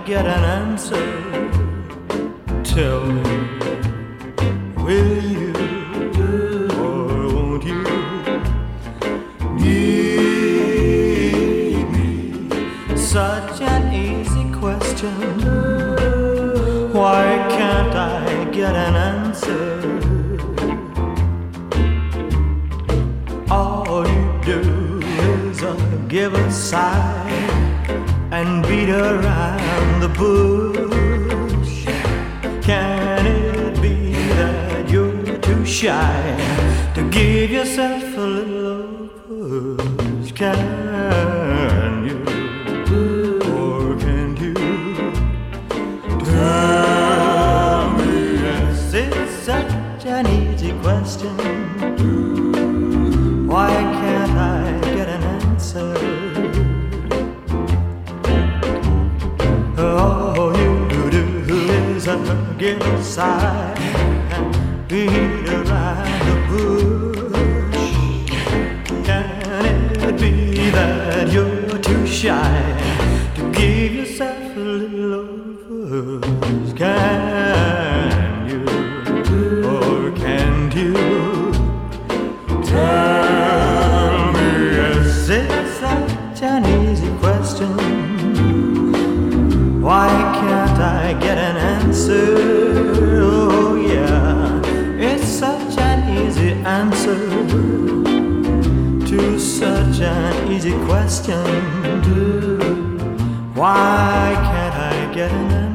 get an answer? Tell me, will you or won't you give me such an easy question? Why can't I get an answer? All you do is give a sigh and beat around the bush. Can it be that you're too shy to give yourself a little push? Can you or can't you tell me? Yes, it's such an easy question. Why can't I get an answer? All you do is give a sigh and beat around the bush. Can it be that you're too shy to give yourself a little push? Can you or can't you tell me? Yes, it's such an easy question. Why can't I get an answer? Oh yeah, it's such an easy answer to such an easy question. Why can't I get an answer?